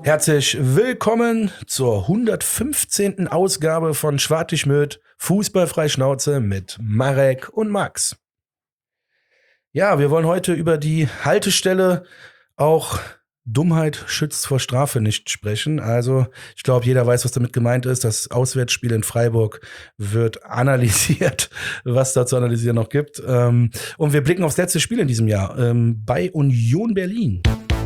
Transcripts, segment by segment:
Herzlich willkommen zur 115. Ausgabe von Schwartig-Möd, Fußballfrei Schnauze mit Marek und Max. Ja, wir wollen heute über die Haltestelle auch Dummheit schützt vor Strafe nicht sprechen. Also ich glaube, jeder weiß, was damit gemeint ist. Das Auswärtsspiel in Freiburg wird analysiert, was da zu analysieren noch gibt. Und wir blicken aufs letzte Spiel in diesem Jahr bei Union Berlin.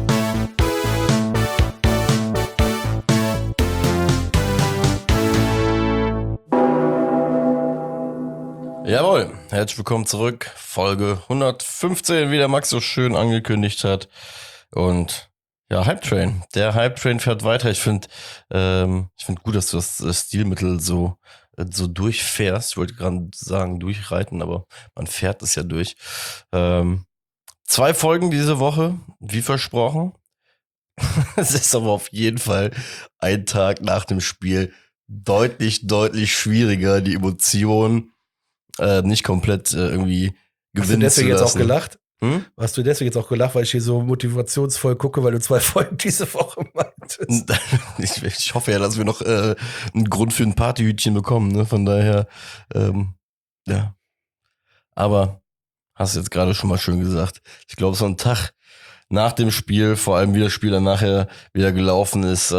Jawohl, herzlich willkommen zurück. Folge 115, wie der Max so schön angekündigt hat. Und ja, Hype Train. Der Hype Train fährt weiter. Ich finde gut, dass du das Stilmittel so durchfährst. Ich wollte gerade sagen durchreiten, aber man fährt es ja durch. 2 Folgen diese Woche, wie versprochen. Es ist aber auf jeden Fall ein Tag nach dem Spiel deutlich schwieriger, die Emotionen nicht komplett irgendwie gewinnen Hast du deswegen zu lassen. jetzt auch gelacht? Hast du deswegen jetzt auch gelacht, weil ich hier so motivationsvoll gucke, weil du 2 Folgen diese Woche meintest? Ich hoffe ja, dass wir noch einen Grund für ein Partyhütchen bekommen, ne? Von daher, ja. Aber hast du jetzt gerade schon mal schön gesagt. Ich glaube, so ein Tag nach dem Spiel, vor allem wie das Spiel dann nachher wieder gelaufen ist,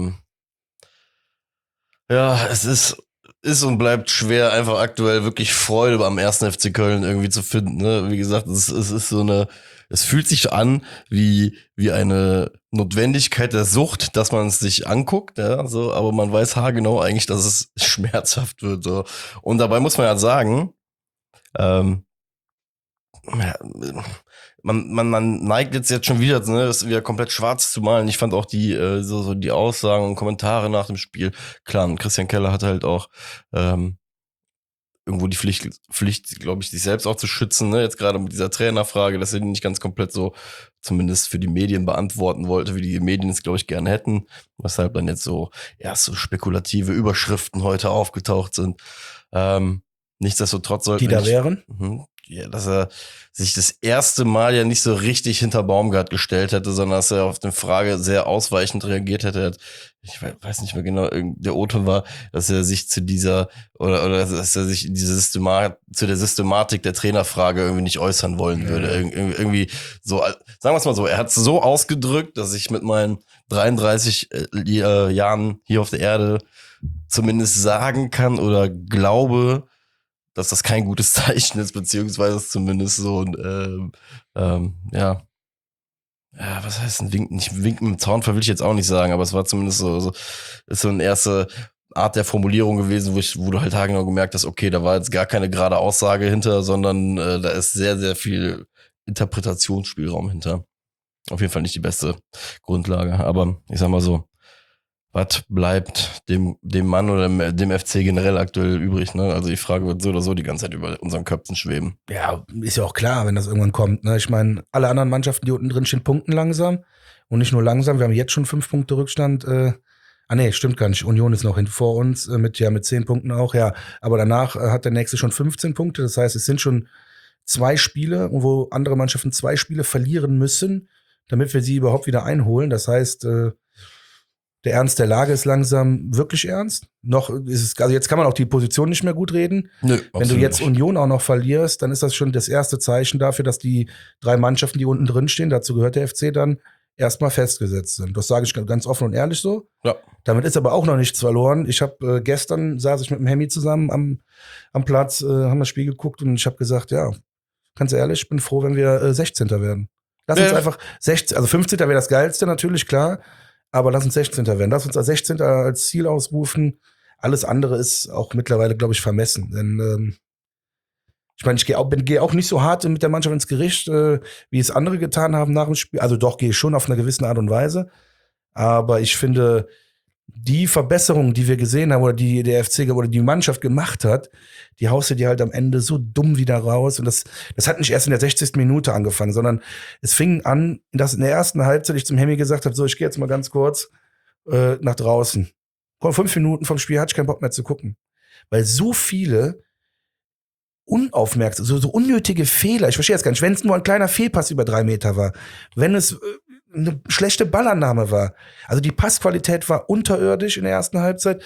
ja, es ist und bleibt schwer, einfach aktuell wirklich Freude am 1. FC Köln irgendwie zu finden. Ne? Wie gesagt, es ist so es fühlt sich an wie eine Notwendigkeit der Sucht, dass man es sich anguckt, ja, so, aber man weiß haargenau eigentlich, dass es schmerzhaft wird. So. Und dabei muss man ja sagen, man neigt jetzt schon wieder, ne, das wieder komplett schwarz zu malen. Ich fand auch die so die Aussagen und Kommentare nach dem Spiel, klar, und Christian Keller hatte halt auch irgendwo die Pflicht, glaube ich, sich selbst auch zu schützen, ne, jetzt gerade mit dieser Trainerfrage, dass er die nicht ganz komplett so zumindest für die Medien beantworten wollte, wie die Medien es, glaube ich, gerne hätten, weshalb dann jetzt so erst so spekulative Überschriften heute aufgetaucht sind. Nichtsdestotrotz sollten die da wären? Ja, dass er sich das erste Mal ja nicht so richtig hinter Baumgart gestellt hätte, sondern dass er auf eine Frage sehr ausweichend reagiert hätte. Ich weiß nicht mehr genau, der O-Ton war, dass er sich zu dieser oder dass er sich in diese zu der Systematik der Trainerfrage irgendwie nicht äußern wollen würde. Irgendwie so, sagen wir es mal so, er hat es so ausgedrückt, dass ich mit meinen 33 Jahren hier auf der Erde zumindest sagen kann oder glaube, dass das kein gutes Zeichen ist, beziehungsweise zumindest so ein, ja, was heißt ein Winken? Nicht Winken mit dem Zaunfall will ich jetzt auch nicht sagen, aber es war zumindest ist so eine erste Art der Formulierung gewesen, wo du halt haargenau gemerkt hast, okay, da war jetzt gar keine gerade Aussage hinter, sondern da ist sehr, sehr viel Interpretationsspielraum hinter. Auf jeden Fall nicht die beste Grundlage, aber ich sag mal so, was bleibt dem Mann oder dem FC generell aktuell übrig, ne? Also die Frage wird so oder so die ganze Zeit über unseren Köpfen schweben. Ja, ist ja auch klar, wenn das irgendwann kommt. Ne? Ich meine, alle anderen Mannschaften, die unten drin stehen, punkten langsam. Und nicht nur langsam, wir haben jetzt schon 5 Punkte Rückstand. Nee, stimmt gar nicht. Union ist noch vor uns mit 10 Punkten auch, ja. Aber danach hat der nächste schon 15 Punkte. Das heißt, es sind schon 2 Spiele, wo andere Mannschaften 2 Spiele verlieren müssen, damit wir sie überhaupt wieder einholen. Das heißt, der Ernst der Lage ist langsam wirklich ernst. Noch ist es, also jetzt kann man auch die Position nicht mehr gut reden. Nö, wenn du jetzt nicht. Union auch noch verlierst, dann ist das schon das erste Zeichen dafür, dass die 3 Mannschaften, die unten drin stehen, dazu gehört der FC dann, erstmal festgesetzt sind. Das sage ich ganz offen und ehrlich so. Ja. Damit ist aber auch noch nichts verloren. Ich habe gestern saß ich mit dem Hemmi zusammen am Platz, haben das Spiel geguckt und ich habe gesagt, ja, ganz ehrlich, ich bin froh, wenn wir 16. werden. Lass uns einfach 16, also 15. wäre das Geilste natürlich, klar. Aber lass uns 16. werden. Lass uns als 16. als Ziel ausrufen. Alles andere ist auch mittlerweile, glaube ich, vermessen. Denn ich meine, ich gehe auch nicht so hart mit der Mannschaft ins Gericht, wie es andere getan haben nach dem Spiel. Also doch, gehe ich schon auf eine gewisse Art und Weise. Aber ich finde, die Verbesserungen, die wir gesehen haben oder die der FC oder die Mannschaft gemacht hat, die haust du dir halt am Ende so dumm wieder raus. Und das hat nicht erst in der 60. Minute angefangen, sondern es fing an, dass in der ersten Halbzeit ich zum Hemmi gesagt habe, so, ich gehe jetzt mal ganz kurz nach draußen. 5 Minuten vom Spiel hatte ich keinen Bock mehr zu gucken. Weil so viele unaufmerksam, so unnötige Fehler, ich verstehe jetzt gar nicht, wenn es nur ein kleiner Fehlpass über 3 Meter war, wenn es eine schlechte Ballannahme war. Also die Passqualität war unterirdisch in der ersten Halbzeit.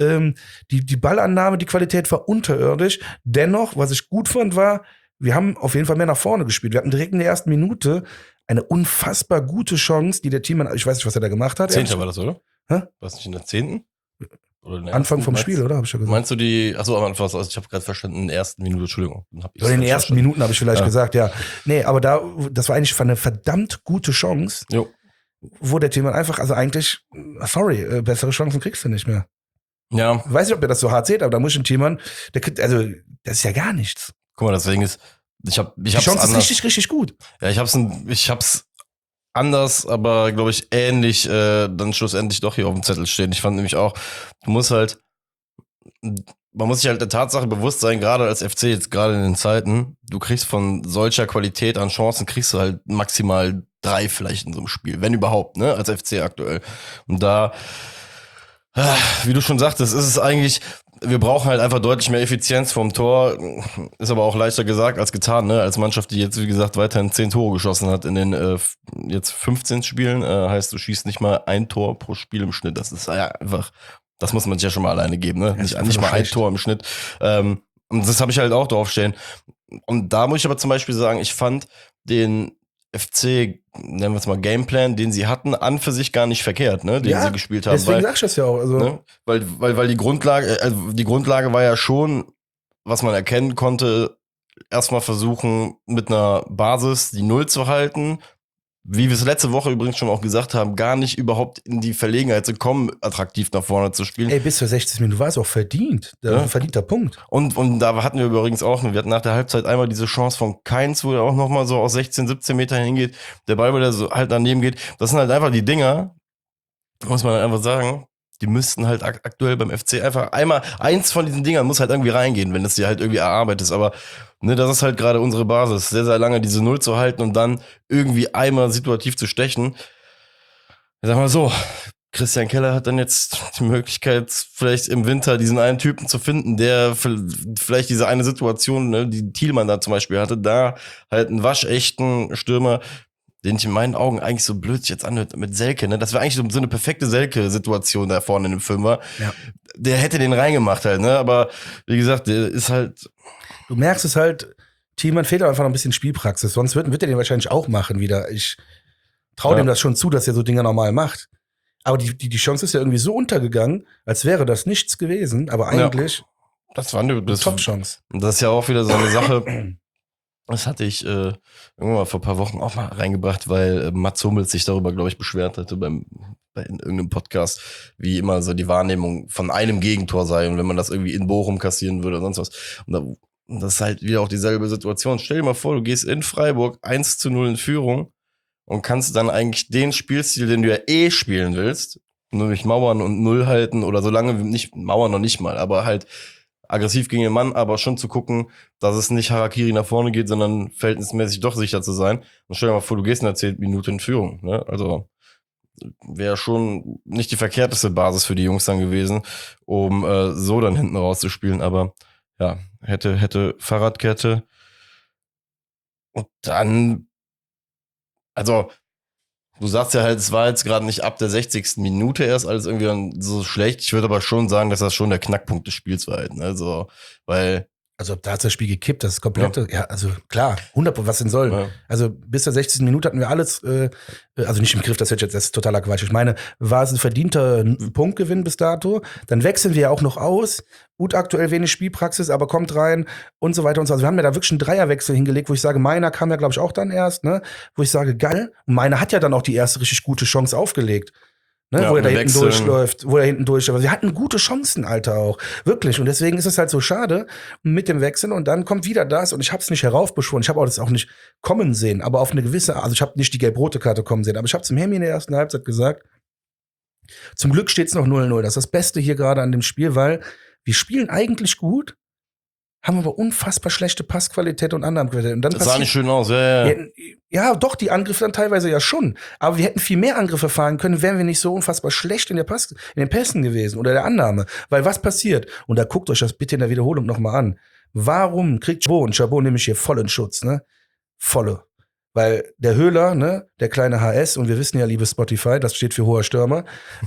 Die Ballannahme, die Qualität war unterirdisch. Dennoch, was ich gut fand, war, wir haben auf jeden Fall mehr nach vorne gespielt. Wir hatten direkt in der ersten Minute eine unfassbar gute Chance, die der Teammann, ich weiß nicht, was er da gemacht hat. 10. war das, oder? Hä? War das nicht in der 10.? Oder in der Anfang ersten, vom Spiel, oder? Hab ich ja gesagt. Meinst du die, achso, am Anfang, also ich habe gerade verstanden, in der ersten Minute, Entschuldigung. Oder in den ersten Minuten habe ich vielleicht gesagt, ja. Nee, aber das war eigentlich eine verdammt gute Chance, wo der Teammann einfach, also eigentlich, sorry, bessere Chancen kriegst du nicht mehr. Ja. Ich weiß nicht, ob ihr das so hart seht, aber da muss ich ein Teammann, der kriegt, also, das ist ja gar nichts. Guck mal, deswegen ist, die Chance ist richtig, richtig gut. Ja, ich hab's anders, aber glaube ich ähnlich dann schlussendlich doch hier auf dem Zettel stehen. Ich fand nämlich auch, man muss sich halt der Tatsache bewusst sein, gerade als FC jetzt gerade in den Zeiten, du kriegst von solcher Qualität an Chancen, kriegst du halt maximal 3 vielleicht in so einem Spiel, wenn überhaupt, ne, als FC aktuell. Und da, wie du schon sagtest, ist es eigentlich, wir brauchen halt einfach deutlich mehr Effizienz vom Tor. Ist aber auch leichter gesagt als getan, ne? Als Mannschaft, die jetzt, wie gesagt, weiterhin 10 Tore geschossen hat in den jetzt 15 Spielen. Heißt, du schießt nicht mal ein Tor pro Spiel im Schnitt. Das ist ja einfach, das muss man sich ja schon mal alleine geben, ne? Nicht mal ein Tor im Schnitt. Und das habe ich halt auch draufstehen. Und da muss ich aber zum Beispiel sagen, ich fand den FC, nennen wir es mal Gameplan, den sie hatten, an für sich gar nicht verkehrt, ne, den sie gespielt haben. Deswegen sag ich das ja auch. Also. Ne, weil die Grundlage war ja schon, was man erkennen konnte, erstmal versuchen, mit einer Basis die Null zu halten. Wie wir es letzte Woche übrigens schon auch gesagt haben, gar nicht überhaupt in die Verlegenheit zu kommen, attraktiv nach vorne zu spielen. Ey, bis zur 60 Minuten war es auch verdient. Ein verdienter Punkt. Und da hatten wir übrigens auch, wir hatten nach der Halbzeit einmal diese Chance von Keins, wo er auch nochmal so aus 16, 17 Metern hingeht, der Ball wieder so halt daneben geht. Das sind halt einfach die Dinger, muss man halt einfach sagen, die müssten halt aktuell beim FC einfach einmal, eins von diesen Dingern muss halt irgendwie reingehen, wenn es dir halt irgendwie erarbeitest, aber ne, das ist halt gerade unsere Basis, sehr, sehr lange diese Null zu halten und dann irgendwie einmal situativ zu stechen. Ich sag mal so, Christian Keller hat dann jetzt die Möglichkeit, vielleicht im Winter diesen einen Typen zu finden, der vielleicht diese eine Situation, ne, die Thielmann da zum Beispiel hatte, da halt einen waschechten Stürmer, den ich in meinen Augen eigentlich so blöd sich jetzt anhört mit Selke, ne? Das wäre eigentlich so eine perfekte Selke-Situation da vorne in dem Film war. Ja. Der hätte den reingemacht halt, ne? Aber wie gesagt, der ist halt. Du merkst es halt, Thielmann fehlt einfach noch ein bisschen Spielpraxis, sonst wird er den wahrscheinlich auch machen wieder. Ich traue dem das schon zu, dass er so Dinge normal macht. Aber die Chance ist ja irgendwie so untergegangen, als wäre das nichts gewesen, aber eigentlich das war eine Top-Chance. Und das ist ja auch wieder so eine Sache. Das hatte ich irgendwann mal vor ein paar Wochen auch mal reingebracht, weil Mats Hummels sich darüber, glaube ich, beschwert hatte in irgendeinem Podcast, wie immer so die Wahrnehmung von einem Gegentor sei und wenn man das irgendwie in Bochum kassieren würde oder sonst was. Und das ist halt wieder auch dieselbe Situation. Stell dir mal vor, du gehst in Freiburg 1-0 in Führung und kannst dann eigentlich den Spielstil, den du ja eh spielen willst, nämlich mauern und Null halten oder solange nicht, mauern noch nicht mal, aber halt aggressiv gegen den Mann, aber schon zu gucken, dass es nicht Harakiri nach vorne geht, sondern verhältnismäßig doch sicher zu sein. Und stell dir mal vor, du gehst in der 10. Minute in Führung. Ne? Also wäre schon nicht die verkehrteste Basis für die Jungs dann gewesen, um so dann hinten rauszuspielen. Aber ja, hätte Fahrradkette. Und dann, also du sagst ja halt, es war jetzt gerade nicht ab der 60. Minute erst alles irgendwie dann so schlecht. Ich würde aber schon sagen, dass das schon der Knackpunkt des Spiels war halt. Also, weil. Also da hat das Spiel gekippt, das komplette, ja also klar, 100%, was denn soll. Ja. Also bis zur 60. Minute hatten wir alles, also nicht im Griff, das ist totaler Quatsch. Ich meine, war es ein verdienter Punktgewinn bis dato, dann wechseln wir ja auch noch aus, gut aktuell wenig Spielpraxis, aber kommt rein und so weiter und so. Also wir haben ja da wirklich einen Dreierwechsel hingelegt, wo ich sage, meiner kam ja glaube ich auch dann erst, ne, wo ich sage, geil, und meiner hat ja dann auch die erste richtig gute Chance aufgelegt. Ne, ja, wo er da hinten durchläuft, aber sie hatten gute Chancen, Alter, auch. Wirklich. Und deswegen ist es halt so schade mit dem Wechsel. Und dann kommt wieder das. Und ich habe es nicht heraufbeschworen. Ich habe das auch nicht kommen sehen. Aber auf eine gewisse, also ich habe nicht die gelb-rote Karte kommen sehen. Aber ich habe zum Hemi in der ersten Halbzeit gesagt, zum Glück steht es noch 0-0. Das ist das Beste hier gerade an dem Spiel, weil wir spielen eigentlich gut, haben aber unfassbar schlechte Passqualität und Angriffe. Und dann das sah nicht schön aus, ja. Ja, doch, die Angriffe dann teilweise ja schon. Aber wir hätten viel mehr Angriffe fahren können, wären wir nicht so unfassbar schlecht in den Pässen gewesen oder der Annahme. Weil was passiert? Und da guckt euch das bitte in der Wiederholung nochmal an. Warum kriegt Chabot, und Chabot nehme ich hier voll in Schutz, ne? Volle. Weil der Höhler, ne, der kleine HS, und wir wissen ja, liebe Spotify, das steht für hoher Stürmer,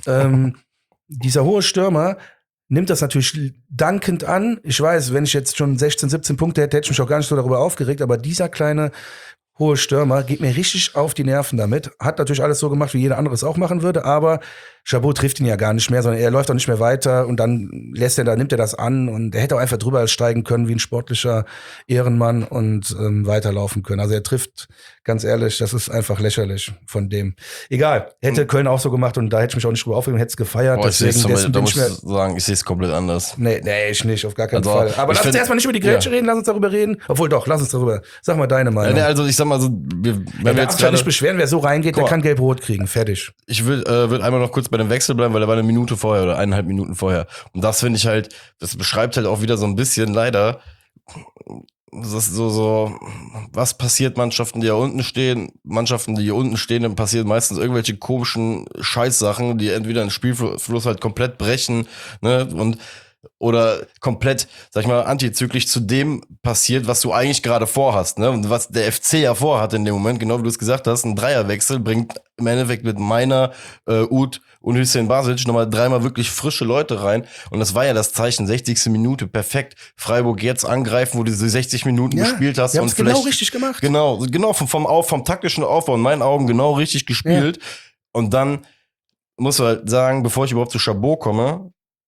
dieser hohe Stürmer nimmt das natürlich dankend an. Ich weiß, wenn ich jetzt schon 16, 17 Punkte hätte ich mich auch gar nicht so darüber aufgeregt, aber dieser kleine hohe Stürmer geht mir richtig auf die Nerven damit. Hat natürlich alles so gemacht, wie jeder andere es auch machen würde, aber Chabot trifft ihn ja gar nicht mehr, sondern er läuft auch nicht mehr weiter und dann nimmt er das an und er hätte auch einfach drüber steigen können wie ein sportlicher Ehrenmann und weiterlaufen können. Also er trifft, ganz ehrlich, das ist einfach lächerlich von dem. Egal, hätte Köln auch so gemacht und da hätte ich mich auch nicht drüber aufgeregt, hätte es gefeiert. Boah, da muss ich sagen, ich sehe es komplett anders. Nee, ich nicht, auf gar keinen Fall. Aber lass uns erstmal nicht über die Grätsche reden, lass uns darüber reden. Obwohl doch, lass uns darüber. Sag mal deine Meinung. Also ich sag mal so, wenn wir jetzt gerade nicht beschweren, wer so reingeht, der kann gelb-rot kriegen. Fertig. Ich würd einmal noch kurz bei dem Wechsel bleiben, weil er war 1 Minute vorher oder 1,5 Minuten vorher. Und das finde ich halt, das beschreibt halt auch wieder so ein bisschen leider, das ist so, was passiert Mannschaften, die hier unten stehen? Mannschaften, die hier unten stehen, dann passieren meistens irgendwelche komischen Scheißsachen, die entweder den Spielfluss halt komplett brechen, ne, oder komplett, sag ich mal, antizyklisch zu dem passiert, was du eigentlich gerade vorhast, ne? Und was der FC ja vorhat in dem Moment, genau wie du es gesagt hast, ein Dreierwechsel bringt im Endeffekt mit Meiner, Uth und Hüseyin Basic nochmal 3-mal wirklich frische Leute rein. Und das war ja das Zeichen, 60. Minute, perfekt. Freiburg jetzt angreifen, wo du diese 60 Minuten gespielt hast. Die haben es genau richtig gemacht. Genau, vom taktischen Aufbau in meinen Augen genau richtig gespielt. Ja. Und dann musst du halt sagen, bevor ich überhaupt zu Chabot komme,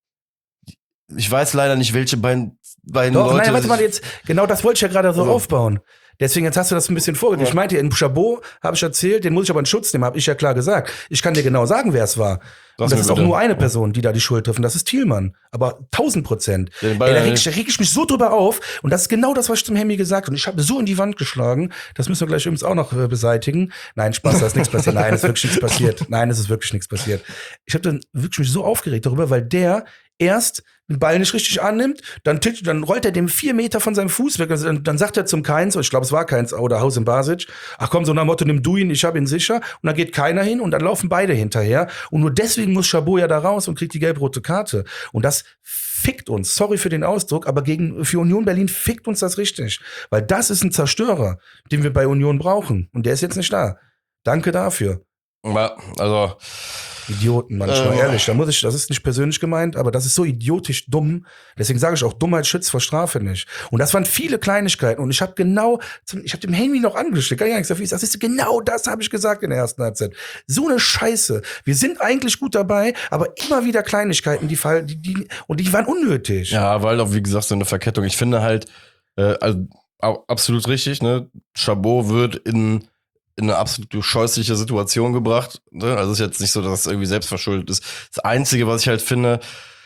ich weiß leider nicht, welche beiden Leute. Nein, warte mal jetzt. Genau das wollte ich ja gerade so aufbauen. Deswegen, jetzt hast du das ein bisschen vorgegeben. Ja. Ich meinte, in Chabot habe ich erzählt, den muss ich aber in Schutz nehmen, habe ich ja klar gesagt. Ich kann dir genau sagen, wer es war. Und das ist auch nur eine Person, die da die Schuld trifft. Und das ist Thielmann. Aber 1000%. Da reg ich mich so drüber auf. Und das ist genau das, was ich zum Hemmi gesagt habe. Und ich habe so in die Wand geschlagen. Das müssen wir gleich übrigens auch noch beseitigen. Nein, Spaß, da ist nichts passiert. Nein, es ist wirklich nichts passiert. Nein, es ist wirklich nichts passiert. Ich habe dann wirklich mich so aufgeregt darüber, weil der erst den Ball nicht richtig annimmt, dann rollt er dem 4 Meter von seinem Fuß weg. Dann sagt er zum Keins, ich glaube, es war Keins oder Hüseyin Basic, ach komm, so nach Motto, nimm du ihn, ich hab ihn sicher. Und dann geht keiner hin und dann laufen beide hinterher. Und nur deswegen muss Chabot ja da raus und kriegt die gelb-rote Karte. Und das fickt uns, sorry für den Ausdruck, aber für Union Berlin fickt uns das richtig. Weil das ist ein Zerstörer, den wir bei Union brauchen. Und der ist jetzt nicht da. Danke dafür. Also Idioten manchmal, ehrlich. Das ist nicht persönlich gemeint, aber das ist so idiotisch dumm. Deswegen sage ich auch, Dummheit schützt vor Strafe nicht. Und das waren viele Kleinigkeiten. Und ich habe dem Handy noch angeschickt, kann ich gar nichts dafür. Das ist genau das, habe ich gesagt in der ersten Halbzeit. So eine Scheiße. Wir sind eigentlich gut dabei, aber immer wieder Kleinigkeiten, die waren unnötig. Ja, weil auch, wie gesagt, so eine Verkettung. Ich finde halt, also, absolut richtig, ne? Chabot wird in eine absolut scheußliche Situation gebracht. Also es ist jetzt nicht so, dass es irgendwie selbstverschuldet ist. Das Einzige, was ich halt finde,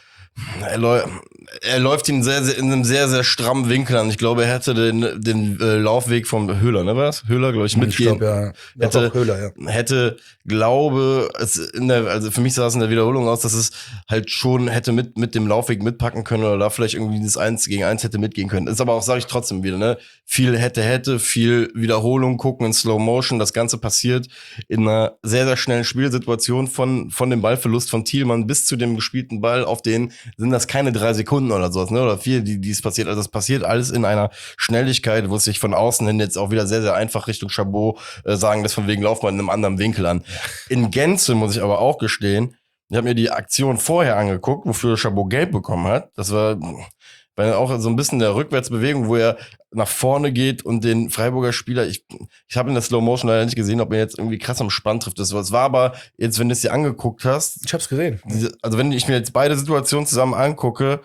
er läuft ihn in einem sehr, sehr strammen Winkel an. Ich glaube, er hätte den Laufweg vom Höhler, ne, was? Höhler, glaube ich, mitgehen. Ich glaub, ja. Hätte, glaube, also für mich sah es in der Wiederholung aus, dass es halt schon hätte mit dem Laufweg mitpacken können oder da vielleicht irgendwie das 1 gegen 1 hätte mitgehen können. Ist aber auch, sage ich trotzdem wieder, ne, viel hätte, viel Wiederholung gucken in Slow Motion. Das Ganze passiert in einer sehr, sehr schnellen Spielsituation von dem Ballverlust von Thielmann bis zu dem gespielten Ball, auf den sind das keine 3 Sekunden oder sowas, ne, oder 4, die es passiert. Also das passiert alles in einer Schnelligkeit, wo es sich von außen hin jetzt auch wieder sehr, sehr einfach Richtung Chabot sagen, dass von wegen laufen wir in einem anderen Winkel an. In Gänze muss ich aber auch gestehen, ich habe mir die Aktion vorher angeguckt, wofür Chabot gelb bekommen hat. Das war auch so ein bisschen der Rückwärtsbewegung, wo er nach vorne geht und den Freiburger Spieler, ich habe in der Slow Motion leider nicht gesehen, ob er jetzt irgendwie krass am Spann trifft. Das war aber jetzt, wenn du es dir angeguckt hast. Ich hab's gesehen. Also wenn ich mir jetzt beide Situationen zusammen angucke,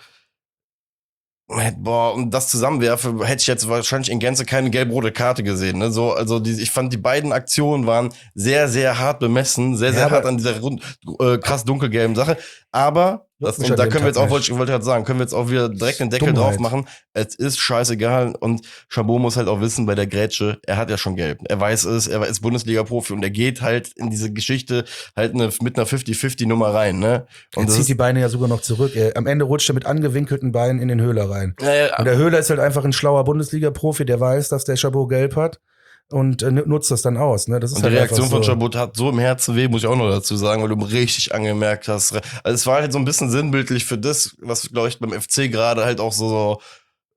und das zusammenwerfe, hätte ich jetzt wahrscheinlich in Gänze keine gelb-rote Karte gesehen. Ne? Ich fand, die beiden Aktionen waren sehr, sehr hart bemessen, sehr, sehr hart an dieser krass dunkelgelben Sache. Aber da können wir jetzt auch, wollte ich gerade sagen, können wir jetzt auch wieder direkt den Deckel drauf machen. Es ist scheißegal und Chabot muss halt auch wissen, bei der Grätsche, er hat ja schon gelb. Er weiß es, er ist Bundesliga-Profi und er geht halt in diese Geschichte halt mit einer 50-50-Nummer rein. Ne? Und er zieht die Beine ja sogar noch zurück. Am Ende rutscht er mit angewinkelten Beinen in den Höhler rein. Ja. Und der Höhler ist halt einfach ein schlauer Bundesliga-Profi, der weiß, dass der Chabot gelb hat. Und nutzt das dann aus. Ne? Das ist und die halt Reaktion von Chabot hat so im Herzen weh, muss ich auch noch dazu sagen, weil du richtig angemerkt hast. Also es war halt so ein bisschen sinnbildlich für das, was, glaube ich, beim FC gerade halt auch so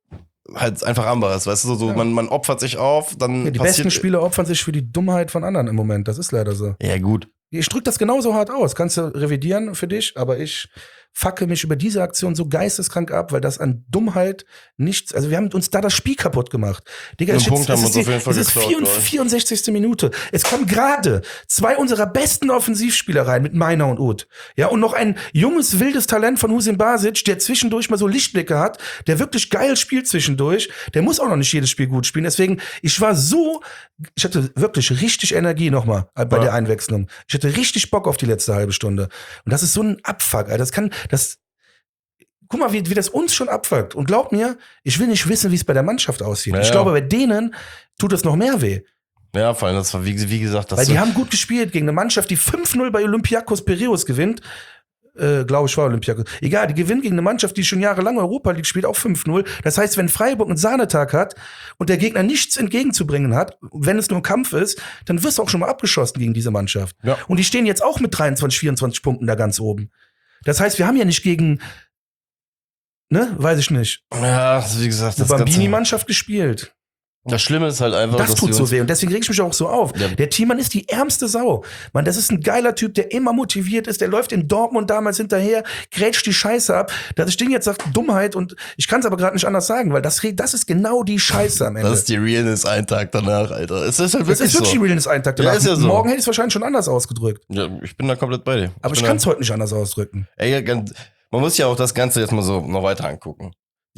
halt einfach anderes, weißt du, so man opfert sich auf, dann Ja, die besten Spieler opfern sich für die Dummheit von anderen im Moment, das ist leider so. Ja, gut. Ich drück das genauso hart aus, kannst du revidieren für dich, aber ich facke mich über diese Aktion so geisteskrank ab, weil das an Dummheit nichts, also wir haben uns da das Spiel kaputt gemacht. Digga, es ist 64. Minute. Es kommen gerade 2 unserer besten Offensivspieler rein mit Meiner und Uth. Ja, und noch ein junges, wildes Talent von Husin Basic, der zwischendurch mal so Lichtblicke hat, der wirklich geil spielt zwischendurch. Der muss auch noch nicht jedes Spiel gut spielen. Deswegen, ich hatte wirklich richtig Energie nochmal bei der Einwechslung. Ich hatte richtig Bock auf die letzte halbe Stunde. Und das ist so ein Abfuck, Alter. Guck mal, wie das uns schon abfuckt. Und glaub mir, ich will nicht wissen, wie es bei der Mannschaft aussieht. Ja, ich glaube, bei denen tut es noch mehr weh. Ja, vor allem, das war wie gesagt, weil die haben gut gespielt gegen eine Mannschaft, die 5-0 bei Olympiakos Piräus gewinnt. Glaube ich, war Olympiakos. Egal, die gewinnt gegen eine Mannschaft, die schon jahrelang Europa League spielt, auch 5-0. Das heißt, wenn Freiburg einen Sahnetag hat und der Gegner nichts entgegenzubringen hat, wenn es nur ein Kampf ist, dann wirst du auch schon mal abgeschossen gegen diese Mannschaft. Ja. Und die stehen jetzt auch mit 23, 24 Punkten da ganz oben. Das heißt, wir haben ja nicht gegen, weiß ich nicht. Ja, wie gesagt, das Bambini-Mannschaft gespielt. Das Schlimme ist halt einfach, das tut so weh und deswegen reg ich mich auch so auf. Ja. Der Thiemann ist die ärmste Sau. Mann, das ist ein geiler Typ, der immer motiviert ist, der läuft in Dortmund damals hinterher, grätscht die Scheiße ab. Dass ich Ding jetzt sage, Dummheit und ich kann es aber gerade nicht anders sagen, weil das ist genau die Scheiße am Ende. Das ist die Realness einen Tag danach, Alter. Es ist halt wirklich so. Das ist wirklich die Realness einen Tag danach. Ja, ist ja so. Morgen hätte ich es wahrscheinlich schon anders ausgedrückt. Ja, ich bin da komplett bei dir. Aber ich kann es heute nicht anders ausdrücken. Ey, man muss ja auch das Ganze jetzt mal so noch weiter angucken.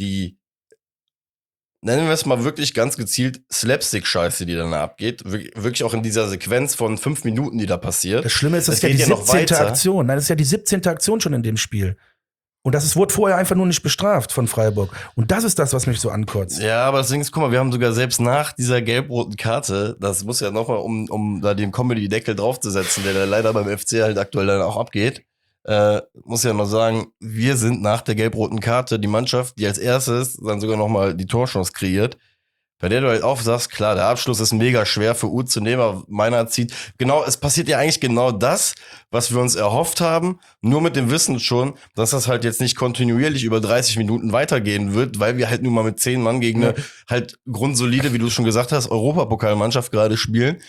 Nennen wir es mal wirklich ganz gezielt Slapstick-Scheiße, die dann abgeht. Wirklich auch in dieser Sequenz von 5 Minuten, die da passiert. Das Schlimme ist, das ist ja die 17. Aktion. Nein, das ist ja die 17. Aktion schon in dem Spiel. Und wurde vorher einfach nur nicht bestraft von Freiburg. Und das ist das, was mich so ankotzt. Ja, aber das Ding ist, guck mal, wir haben sogar selbst nach dieser gelb-roten Karte, das muss ja nochmal, um da den Comedy-Deckel draufzusetzen, der leider beim FC halt aktuell dann auch abgeht, muss ja noch sagen, wir sind nach der gelb-roten Karte die Mannschaft, die als erstes dann sogar nochmal die Torchance kreiert, bei der du halt auch sagst, klar, der Abschluss ist mega schwer für Uth zu nehmen, aber Meiner zieht, genau, es passiert ja eigentlich genau das, was wir uns erhofft haben, nur mit dem Wissen schon, dass das halt jetzt nicht kontinuierlich über 30 Minuten weitergehen wird, weil wir halt nun mal mit 10 Mann gegen eine halt grundsolide, wie du schon gesagt hast, Europapokalmannschaft gerade spielen,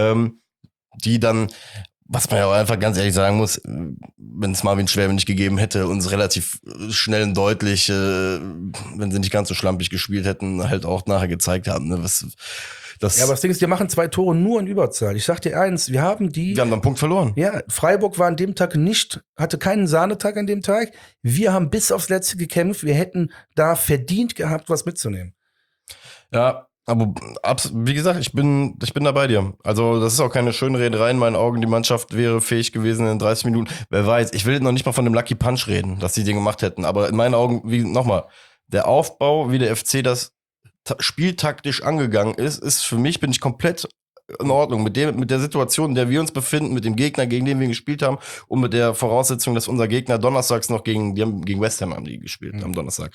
die dann, was man ja auch einfach ganz ehrlich sagen muss, wenn es Marvin Schwäbe nicht gegeben hätte, uns relativ schnell und deutlich, wenn sie nicht ganz so schlampig gespielt hätten, halt auch nachher gezeigt haben. Ne? Ja, aber das Ding ist, wir machen 2 Tore nur in Überzahl. Ich sag dir eins, wir haben dann einen Punkt verloren. Ja, Freiburg war an dem Tag hatte keinen Sahnetag an dem Tag. Wir haben bis aufs Letzte gekämpft. Wir hätten da verdient gehabt, was mitzunehmen. Ja, aber wie gesagt, ich bin da bei dir. Also das ist auch keine Schönrederei in meinen Augen. Die Mannschaft wäre fähig gewesen in 30 Minuten. Wer weiß, ich will noch nicht mal von dem Lucky Punch reden, dass die den gemacht hätten. Aber in meinen Augen, nochmal, der Aufbau, wie der FC das spieltaktisch angegangen ist für mich, bin ich komplett in Ordnung. Mit der Situation, in der wir uns befinden, mit dem Gegner, gegen den wir gespielt haben und mit der Voraussetzung, dass unser Gegner donnerstags noch gegen West Ham haben die gespielt, am Donnerstag.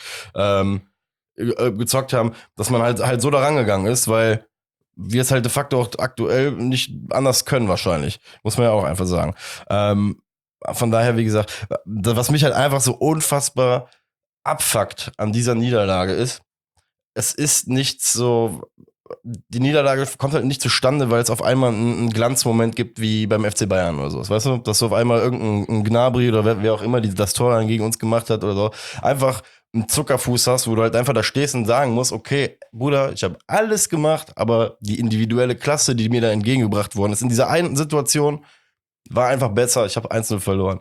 Gezockt haben, dass man halt so da rangegangen ist, weil wir es halt de facto auch aktuell nicht anders können wahrscheinlich. Muss man ja auch einfach sagen. Von daher, wie gesagt, was mich halt einfach so unfassbar abfuckt an dieser Niederlage ist, es ist nicht so, die Niederlage kommt halt nicht zustande, weil es auf einmal einen Glanzmoment gibt wie beim FC Bayern oder so. Weißt du, dass so auf einmal irgendein Gnabry oder wer auch immer das Tor dann gegen uns gemacht hat oder so, einfach einen Zuckerfuß hast, wo du halt einfach da stehst und sagen musst, okay, Bruder, ich habe alles gemacht, aber die individuelle Klasse, die mir da entgegengebracht worden ist, in dieser einen Situation war einfach besser. Ich habe 1-0 verloren.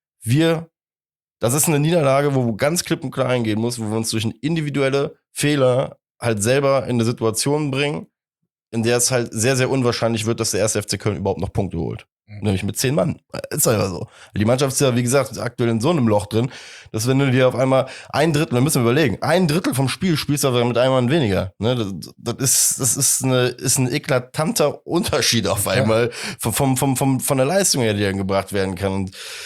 Das ist eine Niederlage, wo ganz klipp und klar eingehen muss, wo wir uns durch individuelle Fehler halt selber in eine Situation bringen, in der es halt sehr, sehr unwahrscheinlich wird, dass der erste FC Köln überhaupt noch Punkte holt. Nämlich mit 10 Mann. Ist einfach so. Die Mannschaft ist ja, wie gesagt, aktuell in so einem Loch drin, dass wenn du dir auf einmal ein Drittel, dann müssen wir überlegen, 1/3 vom Spiel spielst du aber mit einem Mann weniger. Ne? Das ist ein eklatanter Unterschied auf einmal von der Leistung her, die dann gebracht werden kann.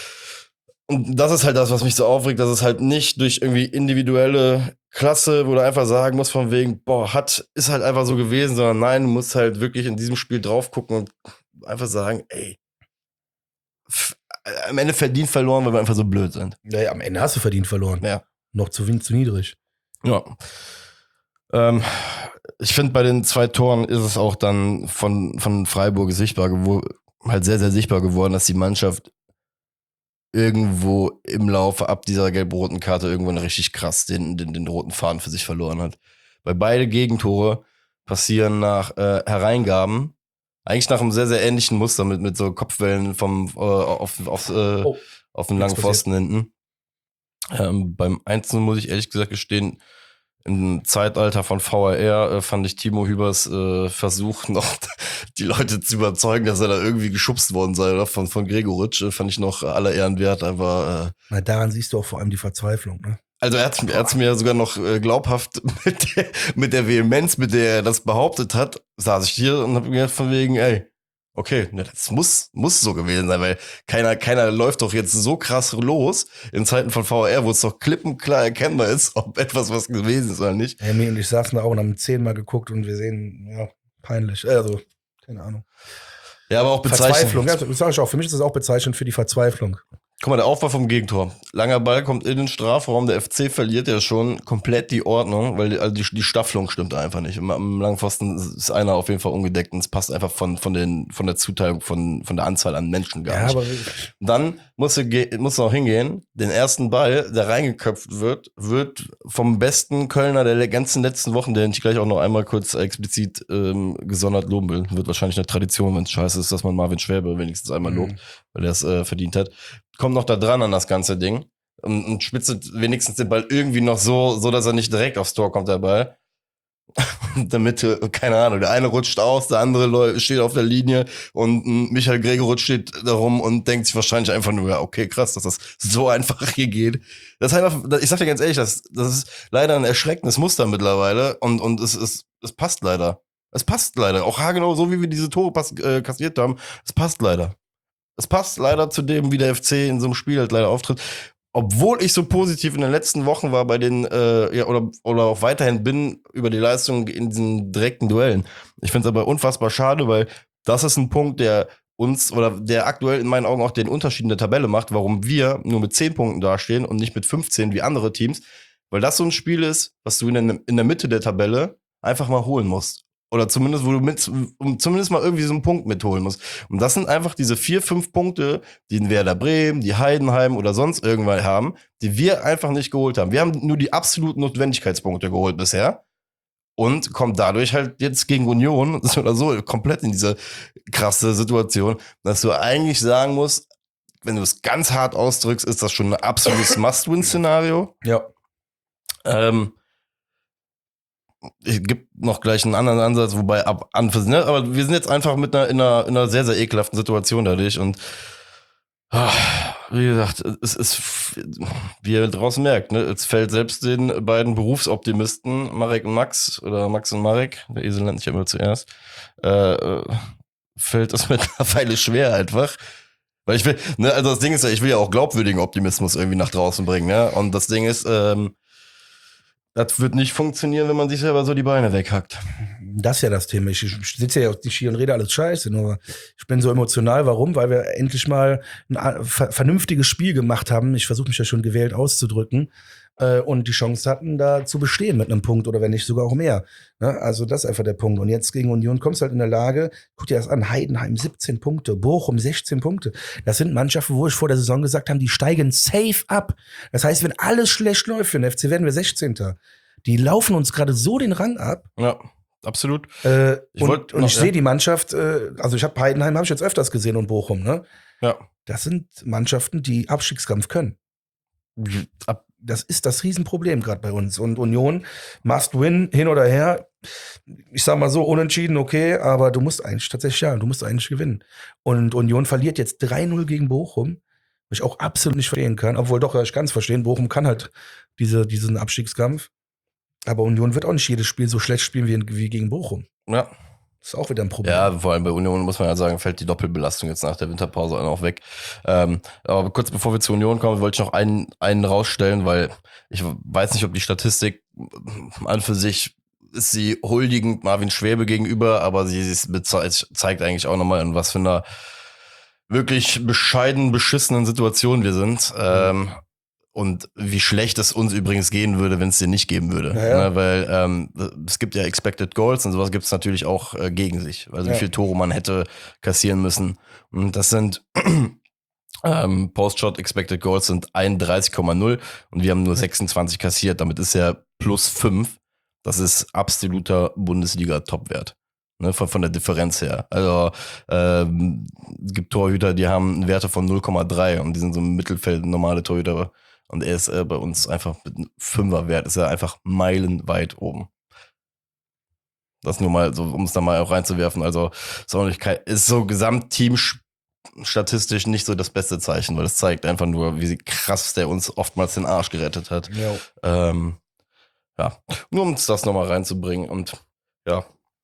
Und das ist halt das, was mich so aufregt, dass es halt nicht durch irgendwie individuelle Klasse, wo du einfach sagen musst von wegen, ist halt einfach so gewesen, sondern nein, du musst halt wirklich in diesem Spiel drauf gucken und einfach sagen, ey, am Ende verdient verloren, weil wir einfach so blöd sind. Ja, am Ende hast du verdient verloren. Ja. Noch zu niedrig. Ja. Ich finde, bei den 2 Toren ist es auch dann von Freiburg halt sehr, sehr sichtbar geworden, dass die Mannschaft irgendwo im Laufe ab dieser gelb-roten Karte irgendwann richtig krass den roten Faden für sich verloren hat. Weil beide Gegentore passieren nach Hereingaben, eigentlich nach einem sehr, sehr ähnlichen Muster mit so Kopfwellen auf den langen Pfosten hinten. Beim 1-0 muss ich ehrlich gesagt gestehen, im Zeitalter von VAR fand ich Timo Hübers Versuch noch, die Leute zu überzeugen, dass er da irgendwie geschubst worden sei, oder von Gregoritsch, fand ich noch aller Ehren wert, aber Na, daran siehst du auch vor allem die Verzweiflung, ne? also er hat's mir sogar noch glaubhaft mit der Vehemenz, mit der er das behauptet hat, saß ich hier und hab mir gedacht von wegen, ey, okay, ne, das muss so gewesen sein, weil keiner läuft doch jetzt so krass los in Zeiten von VR, wo es doch klippenklar erkennbar ist, ob etwas was gewesen ist oder nicht. Emmy und ich saßen da auch und haben 10-mal geguckt und wir sehen, ja, peinlich. Also, keine Ahnung. Ja, aber auch Verzweiflung, ja, das sag ich auch. Für mich ist das auch bezeichnend für die Verzweiflung. Guck mal, der Aufbau vom Gegentor. Langer Ball kommt in den Strafraum, der FC verliert ja schon komplett die Ordnung, weil die Staffelung stimmt einfach nicht. Am langen Pfosten ist einer auf jeden Fall ungedeckt und es passt einfach von der Zuteilung von der Anzahl an Menschen gar nicht. Aber dann musst du auch hingehen, den ersten Ball, der reingeköpft wird vom besten Kölner der ganzen letzten Wochen, den ich gleich auch noch einmal kurz explizit gesondert loben will. Wird wahrscheinlich eine Tradition, wenn es scheiße ist, dass man Marvin Schwäbe wenigstens einmal lobt, weil er es verdient hat. Kommt noch da dran an das ganze Ding und spitzt wenigstens den Ball irgendwie noch so, dass er nicht direkt aufs Tor kommt, der Ball. Damit, keine Ahnung, der eine rutscht aus, der andere steht auf der Linie und Michael Gregoritsch steht da rum und denkt sich wahrscheinlich einfach nur, ja, okay, krass, dass das so einfach hier geht. Das ist einfach, ich sag dir ganz ehrlich, das ist leider ein erschreckendes Muster mittlerweile und es passt leider. Es passt leider. Auch haargenau, so wie wir diese Tore kassiert haben, es passt leider. Es passt leider zu dem, wie der FC in so einem Spiel halt leider auftritt. Obwohl ich so positiv in den letzten Wochen war bei den, oder auch weiterhin bin über die Leistung in diesen direkten Duellen. Ich finde es aber unfassbar schade, weil das ist ein Punkt, der uns, oder der aktuell in meinen Augen auch den Unterschied in der Tabelle macht, warum wir nur mit 10 Punkten dastehen und nicht mit 15 wie andere Teams. Weil das so ein Spiel ist, was du in der Mitte der Tabelle einfach mal holen musst. Oder zumindest, wo du zumindest mal irgendwie so einen Punkt mitholen musst. Und das sind einfach diese 4, 5 Punkte, die in Werder Bremen, die Heidenheim oder sonst irgendwann haben, die wir einfach nicht geholt haben. Wir haben nur die absoluten Notwendigkeitspunkte geholt bisher. Und kommen dadurch halt jetzt gegen Union oder so komplett in diese krasse Situation, dass du eigentlich sagen musst, wenn du es ganz hart ausdrückst, ist das schon ein absolutes Must-Win-Szenario. Ja. Es gibt noch gleich einen anderen Ansatz, wobei aber wir sind jetzt einfach in einer sehr, sehr ekelhaften Situation dadurch und wie gesagt, es ist, wie ihr draußen merkt, ne, es fällt selbst den beiden Berufsoptimisten, Marek und Max, oder Max und Marek, der Esel nennt sich ja immer zuerst, fällt es mittlerweile schwer einfach. Weil ich will, ne, also das Ding ist ja, ich will ja auch glaubwürdigen Optimismus irgendwie nach draußen bringen, ne, und das Ding ist, das wird nicht funktionieren, wenn man sich selber so die Beine weghackt. Das ist ja das Thema. Ich sitze ja hier und rede alles scheiße, nur ich bin so emotional. Warum? Weil wir endlich mal ein vernünftiges Spiel gemacht haben. Ich versuche mich ja schon gewählt auszudrücken. Und die Chance hatten, da zu bestehen mit einem Punkt oder wenn nicht sogar auch mehr. Ne? Also das ist einfach der Punkt. Und jetzt gegen Union kommst du halt in der Lage, guck dir das an, Heidenheim 17 Punkte, Bochum 16 Punkte. Das sind Mannschaften, wo ich vor der Saison gesagt habe, die steigen safe ab. Das heißt, wenn alles schlecht läuft für den FC, werden wir 16. Die laufen uns gerade so den Rang ab. Ja, absolut. Ich sehe die Mannschaft, also ich habe Heidenheim habe ich jetzt öfters gesehen und Bochum, ne? Ja. Das sind Mannschaften, die Abstiegskampf können. Das ist das Riesenproblem gerade bei uns. Und Union, must win, hin oder her. Ich sag mal so, unentschieden, okay, aber du musst eigentlich gewinnen. Und Union verliert jetzt 3-0 gegen Bochum, was ich auch absolut nicht verstehen kann. Obwohl doch, ich kann es verstehen, Bochum kann halt diesen Abstiegskampf. Aber Union wird auch nicht jedes Spiel so schlecht spielen wie gegen Bochum. Ja. Das ist auch wieder ein Problem. Ja, vor allem bei Union muss man ja sagen, fällt die Doppelbelastung jetzt nach der Winterpause auch weg. Aber kurz bevor wir zur Union kommen, wollte ich noch einen rausstellen, weil ich weiß nicht, ob die Statistik an für sich ist sie huldigend Marvin Schwäbe gegenüber, aber sie zeigt eigentlich auch nochmal, in was für einer wirklich bescheiden beschissenen Situation wir sind. Und wie schlecht es uns übrigens gehen würde, wenn es den nicht geben würde. Naja. Ne, weil es gibt ja Expected Goals und sowas gibt es natürlich auch gegen sich. Also wie viele Tore man hätte kassieren müssen. Und das sind Post-Shot Expected Goals sind 31,0 und wir haben nur 26 kassiert. Damit ist er plus 5. Das ist absoluter Bundesliga-Topwert. Ne, von der Differenz her. Also es gibt Torhüter, die haben Werte von 0,3 und die sind so im Mittelfeld normale Torhüter. Und er ist bei uns einfach mit einem 5er-Wert, ist er einfach meilenweit oben. Das nur mal so, um es da mal auch reinzuwerfen. Also ist so Gesamtteam statistisch nicht so das beste Zeichen, weil es zeigt einfach nur, wie krass der uns oftmals den Arsch gerettet hat. Ja, nur um das nochmal reinzubringen und ja.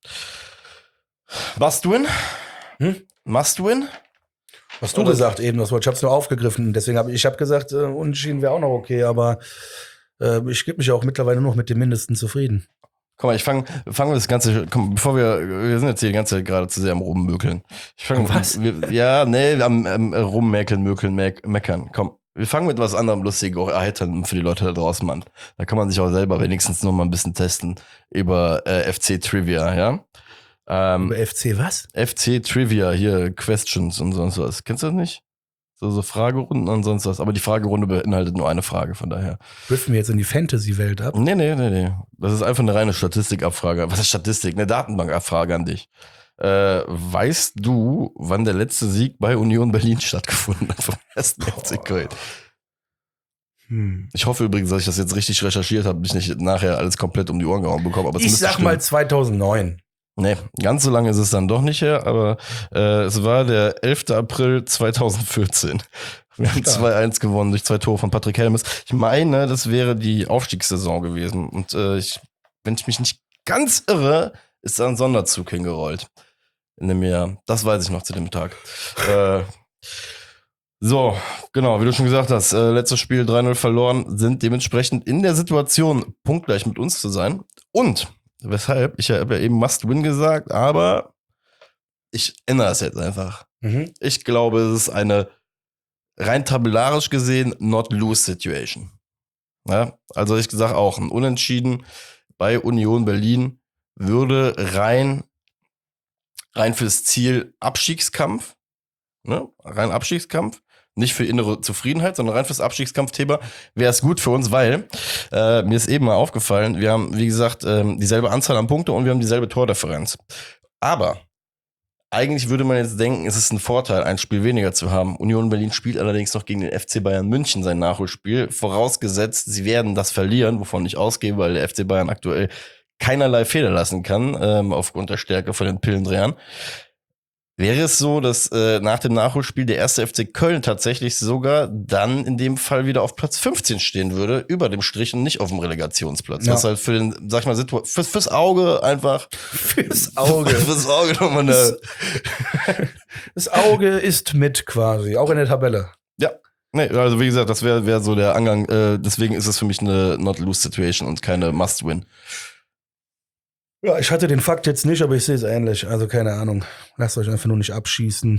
Must win? Must win? Hast du gesagt eben, das Wort. Ich habe es nur aufgegriffen. Deswegen habe ich gesagt, Unentschieden wäre auch noch okay, aber ich gebe mich auch mittlerweile nur noch mit dem Mindesten zufrieden. Guck mal, fangen wir das Ganze, bevor wir sind jetzt hier die ganze Zeit gerade zu sehr am Rummökeln. Am Rummäkeln, meckern. Komm, wir fangen mit was anderem Lustigem, auch erheitern für die Leute da draußen, Mann. Da kann man sich auch selber wenigstens noch mal ein bisschen testen über FC Trivia, ja? Über FC was? FC Trivia, hier Questions und sonst was. Kennst du das nicht? So Fragerunden und sonst was. Aber die Fragerunde beinhaltet nur eine Frage, von daher. Driften wir jetzt in die Fantasy-Welt ab? Nee. Das ist einfach eine reine Statistikabfrage. Was ist Statistik? Eine Datenbankabfrage an dich. Weißt du, wann der letzte Sieg bei Union Berlin stattgefunden hat vom ersten FC Köln? Ich hoffe übrigens, dass ich das jetzt richtig recherchiert habe, nicht nachher alles komplett um die Ohren gehauen bekomme. Aber ich sag mal 2009. Nee, ganz so lange ist es dann doch nicht her, aber es war der 11. April 2014. Wir haben 2-1 gewonnen durch 2 Tore von Patrick Helmes. Ich meine, das wäre die Aufstiegssaison gewesen. Und wenn ich mich nicht ganz irre, ist da ein Sonderzug hingerollt. In dem Jahr. Das weiß ich noch zu dem Tag. So, genau, wie du schon gesagt hast, letztes Spiel 3-0 verloren, sind dementsprechend in der Situation, punktgleich mit uns zu sein. Und weshalb, ich habe ja eben Must-Win gesagt, aber ich ändere es jetzt einfach. Ich glaube, es ist eine rein tabellarisch gesehen Not-Lose-Situation. Ja, also ich sage auch, ein Unentschieden bei Union Berlin würde rein fürs Ziel Abstiegskampf, ne? Rein Abstiegskampf, nicht für innere Zufriedenheit, sondern rein fürs Abstiegskampfthema wäre es gut für uns, weil mir ist eben mal aufgefallen, wir haben, wie gesagt, dieselbe Anzahl an Punkte und wir haben dieselbe Tordifferenz. Aber eigentlich würde man jetzt denken, es ist ein Vorteil, ein Spiel weniger zu haben. Union Berlin spielt allerdings noch gegen den FC Bayern München sein Nachholspiel, vorausgesetzt, sie werden das verlieren, wovon ich ausgehe, weil der FC Bayern aktuell keinerlei Fehler lassen kann, aufgrund der Stärke von den Pillendrehern. Wäre es so, dass nach dem Nachholspiel der erste FC Köln tatsächlich sogar dann in dem Fall wieder auf Platz 15 stehen würde, über dem Strich und nicht auf dem Relegationsplatz. Ja. Was halt für den, sag ich mal, fürs Auge einfach. Fürs Auge nochmal eine. Das Auge ist mit quasi, auch in der Tabelle. Ja. Nee, also wie gesagt, das wäre so der Angang. Deswegen ist es für mich eine Not-Lose-Situation und keine Must-Win. Ja, ich hatte den Fakt jetzt nicht, aber ich sehe es ähnlich. Also keine Ahnung. Lasst euch einfach nur nicht abschießen.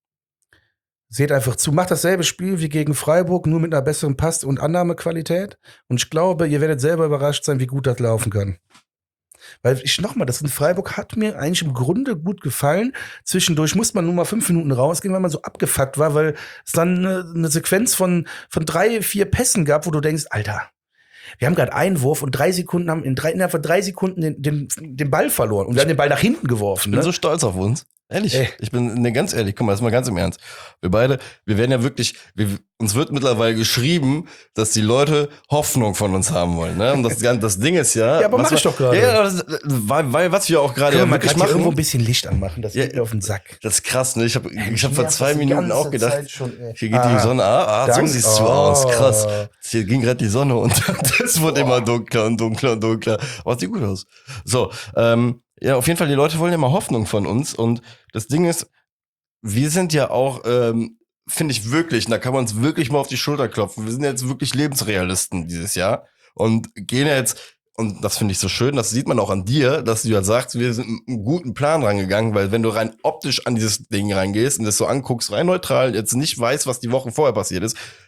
Seht einfach zu. Macht dasselbe Spiel wie gegen Freiburg, nur mit einer besseren Pass- und Annahmequalität. Und ich glaube, ihr werdet selber überrascht sein, wie gut das laufen kann. Weil das in Freiburg hat mir eigentlich im Grunde gut gefallen. Zwischendurch muss man nur mal 5 Minuten rausgehen, weil man so abgefuckt war, weil es dann eine Sequenz von 3, 4 Pässen gab, wo du denkst, Alter, wir haben gerade Einwurf und 3 Sekunden haben innerhalb von 3 Sekunden den Ball verloren. Und wir haben den Ball nach hinten geworfen. Ich bin so stolz auf uns. Ehrlich. Ich bin ganz ehrlich. Guck mal, das ist mal ganz im Ernst. Wir werden ja wirklich, uns wird mittlerweile geschrieben, dass die Leute Hoffnung von uns haben wollen. Ne? Und das Ding ist ja. Ja, aber mach ich doch gerade. Ja, weil was wir auch gerade man kann irgendwo ein bisschen Licht anmachen. Das geht mir auf den Sack. Das ist krass, ne? Ich hab vor 2 Minuten auch gedacht, hier geht die Sonne. So siehst du aus. Krass. Hier ging gerade die Sonne und das wurde immer dunkler und dunkler und dunkler. Aber es sieht gut aus. So, ja, auf jeden Fall, die Leute wollen ja mal Hoffnung von uns. Und das Ding ist, wir sind ja auch, finde ich wirklich, und da kann man uns wirklich mal auf die Schulter klopfen. Wir sind jetzt wirklich Lebensrealisten dieses Jahr und gehen ja jetzt, und das finde ich so schön, das sieht man auch an dir, dass du ja sagst, wir sind mit einem guten Plan rangegangen, weil wenn du rein optisch an dieses Ding reingehst und das so anguckst, rein neutral, jetzt nicht weißt, was die Wochen vorher passiert ist,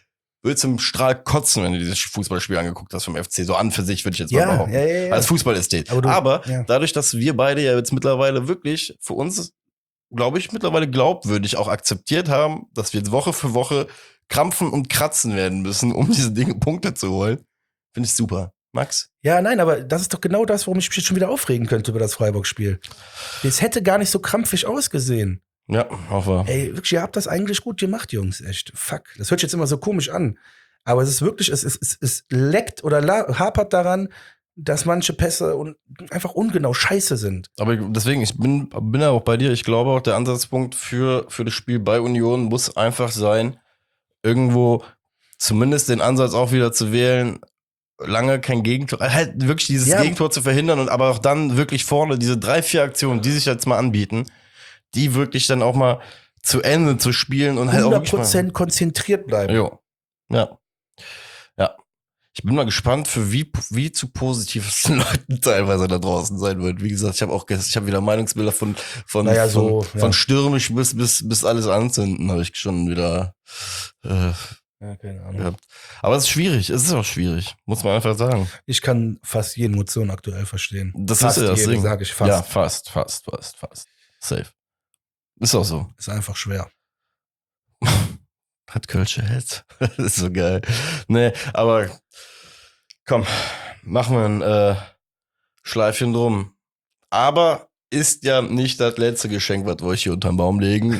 würdest du im Strahl kotzen, wenn du dieses Fußballspiel angeguckt hast vom FC. So an für sich würde ich jetzt mal behaupten. Ja. Als Fußballästhet. Aber dadurch, dass wir beide ja jetzt mittlerweile wirklich für uns, glaube ich, mittlerweile glaubwürdig auch akzeptiert haben, dass wir jetzt Woche für Woche krampfen und kratzen werden müssen, um diese Punkte zu holen, finde ich super. Max? Ja, nein, aber das ist doch genau das, worum ich mich jetzt schon wieder aufregen könnte über das Freiburg-Spiel. Das hätte gar nicht so krampfig ausgesehen. Ja, auch wahr. Ey, wirklich, ihr habt das eigentlich gut gemacht, Jungs, echt. Fuck. Das hört sich jetzt immer so komisch an. Aber es ist wirklich, es leckt oder hapert daran, dass manche Pässe einfach ungenau scheiße sind. Aber deswegen, ich bin ja auch bei dir. Ich glaube auch, der Ansatzpunkt für das Spiel bei Union muss einfach sein, irgendwo zumindest den Ansatz auch wieder zu wählen, lange kein Gegentor, halt wirklich dieses Gegentor zu verhindern und aber auch dann wirklich vorne diese 3-4 Aktionen, die sich jetzt mal anbieten, die wirklich dann auch mal zu Ende zu spielen und halt auch 100% konzentriert bleiben. Jo. Ja. Ich bin mal gespannt, für wie zu positiv es den Leuten teilweise da draußen sein wird. Wie gesagt, ich habe wieder Meinungsbilder von stürmisch bis alles anzünden, habe ich schon wieder keine Ahnung. gehabt. Aber es ist schwierig, es ist auch schwierig, muss man einfach sagen. Ich kann fast jede Emotion aktuell verstehen. Das ist ja das Ding. Sage ich fast. Ja, fast. Safe. Ist auch so. Ist einfach schwer. Hat Kölsche Held. Das ist so geil. Nee, aber komm, machen wir ein Schleifchen drum. Aber ist ja nicht das letzte Geschenk, was wir euch hier unterm Baum legen.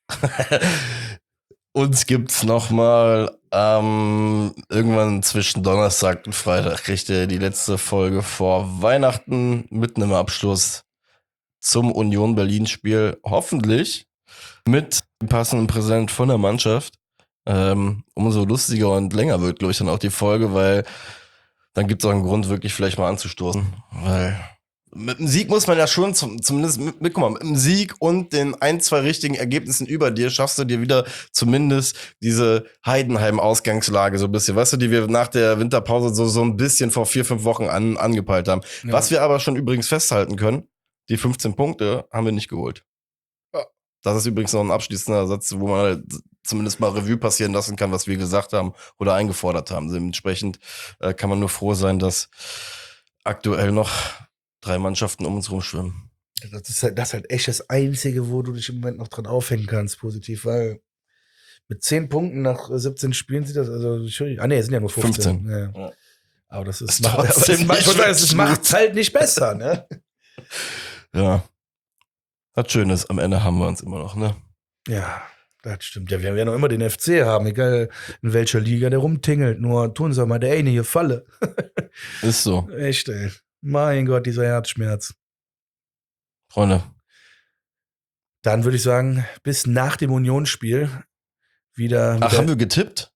Uns gibt's nochmal irgendwann zwischen Donnerstag und Freitag kriegt ihr die letzte Folge vor Weihnachten mit einem Abschluss zum Union Berlin-Spiel. Hoffentlich mit dem passenden Präsent von der Mannschaft. Umso lustiger und länger wird, glaube ich, dann auch die Folge, weil dann gibt es auch einen Grund, wirklich vielleicht mal anzustoßen. Weil mit dem Sieg muss man ja schon zumindest guck mal, mit dem Sieg und den 1-2 richtigen Ergebnissen über dir schaffst du dir wieder zumindest diese Heidenheim-Ausgangslage so ein bisschen, weißt du, die wir nach der Winterpause so ein bisschen vor 4-5 Wochen angepeilt haben. Ja. Was wir aber schon übrigens festhalten können, die 15 Punkte haben wir nicht geholt. Ja. Das ist übrigens noch ein abschließender Satz, wo man halt zumindest mal Revue passieren lassen kann, was wir gesagt haben oder eingefordert haben. Dementsprechend kann man nur froh sein, dass aktuell noch 3 Mannschaften um uns rumschwimmen. Das ist halt echt das Einzige, wo du dich im Moment noch dran aufhängen kannst, positiv, weil mit 10 Punkten nach 17 Spielen sieht das, also, es sind ja nur 15. Ja. Aber das macht's halt nicht besser, ne? Ja. Was Schönes, am Ende haben wir uns immer noch, ne? Ja. Das stimmt. Ja, wir werden ja noch immer den FC haben, egal in welcher Liga der rumtingelt. Nur tun sie mal der eine hier Falle. Ist so. Echt, ey. Mein Gott, dieser Herzschmerz. Freunde. Dann würde ich sagen, bis nach dem Unionsspiel wieder. Ach, haben wir getippt?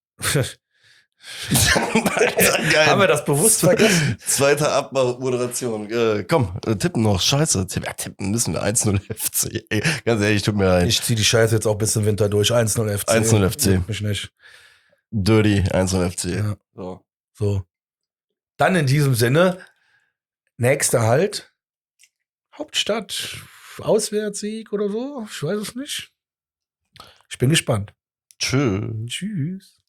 Haben wir das bewusst vergessen? Zweite Abmoderation. Komm, tippen noch. Scheiße. Tippen müssen wir. 1-0 FC. Ey, ganz ehrlich, tut mir leid. Ich zieh die Scheiße jetzt auch bis zum Winter durch. 1-0 FC. 1-0 FC. Mich nicht. Dirty 1-0 FC. Ja. So. Dann in diesem Sinne, nächster Halt. Hauptstadt. Auswärtssieg oder so. Ich weiß es nicht. Ich bin gespannt. Tschüss.